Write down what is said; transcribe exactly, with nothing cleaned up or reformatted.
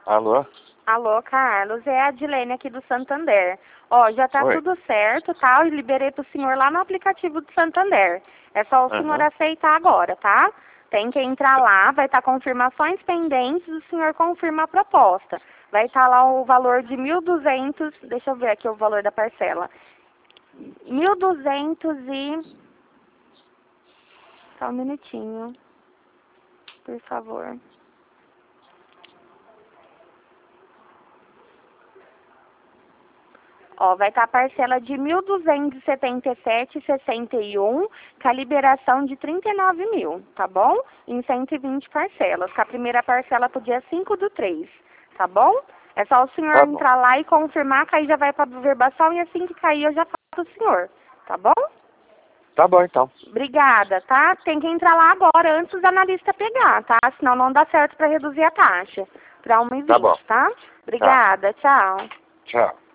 Alô? Alô, Carlos, é a Adilene aqui do Santander. Ó, já tá Oi. tudo certo, tá? Eu liberei pro senhor lá no aplicativo do Santander. É só o senhor Aham. aceitar agora, tá? Tem que entrar lá, vai estar confirmações pendentes, o senhor confirma a proposta. Vai estar lá o valor de mil e duzentos, deixa eu ver aqui o valor da parcela. mil e duzentos e... Só um minutinho, por favor. Ó, vai estar a parcela de mil duzentos e setenta e sete reais e sessenta e um centavos, com a liberação de trinta e nove mil, tá bom? Em cento e vinte parcelas, com a primeira parcela pro dia cinco do três, tá bom? É só o senhor Tá bom. entrar lá e confirmar, que aí já vai pra verbação e assim que cair eu já falo pro senhor, tá bom? Tá bom, então. Obrigada, tá? Tem que entrar lá agora, antes da analista pegar, tá? Senão não dá certo pra reduzir a taxa, pra um e Tá bom. vinte, tá? Obrigada, tchau. Tchau.